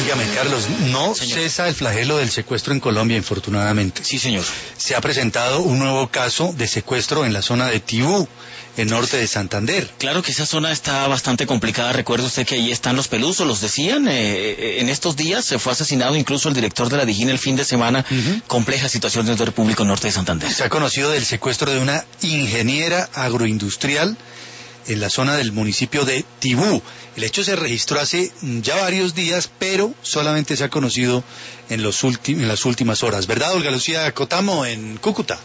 Óigame, Carlos, no cesa el flagelo del secuestro en Colombia, infortunadamente. Sí, señor. Se ha presentado un nuevo caso de secuestro en la zona de Tibú, en norte de Santander. Claro que esa zona está bastante complicada. Recuerde usted que ahí están los pelusos, los decían. En estos días se fue asesinado incluso el director de la DIGIN el fin de semana. Compleja situación del orden público norte de Santander. Se ha conocido del secuestro de una ingeniera agroindustrial en la zona del municipio de Tibú. El hecho se registró hace ya varios días, pero solamente se ha conocido en las últimas horas. ¿Verdad, Olga Lucía Cotamo, en Cúcuta?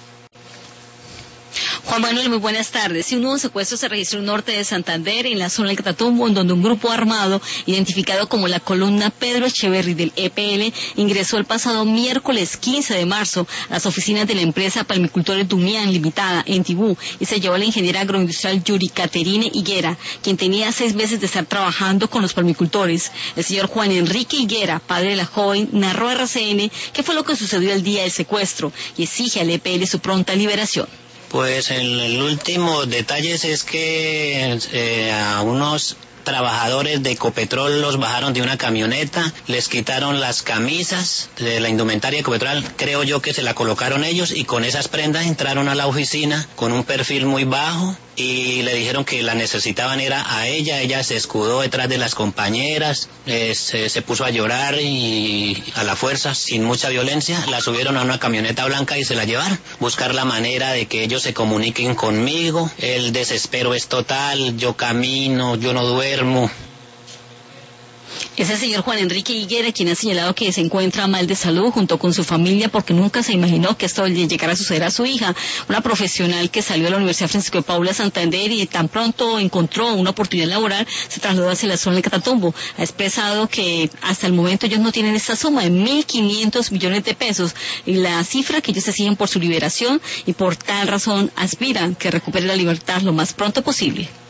Juan Manuel, muy buenas tardes. Un nuevo secuestro se registró en norte de Santander, en la zona del Catatumbo, en donde un grupo armado, identificado como la columna Pedro Echeverry del EPL, ingresó el pasado miércoles 15 de marzo a las oficinas de la empresa Palmicultores Dumián Limitada en Tibú y se llevó a la ingeniera agroindustrial Yuri Caterine Higuera, quien tenía 6 meses de estar trabajando con los palmicultores. El señor Juan Enrique Higuera, padre de la joven, narró a RCN qué fue lo que sucedió el día del secuestro y exige al EPL su pronta liberación. Pues el último detalle es que a unos trabajadores de Ecopetrol los bajaron de una camioneta, les quitaron las camisas de la indumentaria de Ecopetrol, creo yo que se la colocaron ellos y con esas prendas entraron a la oficina con un perfil muy bajo y le dijeron que la necesitaban era a ella se escudó detrás de las compañeras, se puso a llorar y a la fuerza, sin mucha violencia, la subieron a una camioneta blanca y se la llevaron, buscar la manera de que ellos se comuniquen conmigo, el desespero es total, yo camino, yo no duermo. Es el señor Juan Enrique Higuera quien ha señalado que se encuentra mal de salud junto con su familia porque nunca se imaginó que esto le llegara a suceder a su hija, una profesional que salió de la Universidad Francisco de Paula Santander y tan pronto encontró una oportunidad laboral, se trasladó hacia la zona del Catatumbo. Ha expresado que hasta el momento ellos no tienen esta suma de 1.500 millones de pesos y la cifra que ellos exigen por su liberación y por tal razón aspiran que recupere la libertad lo más pronto posible.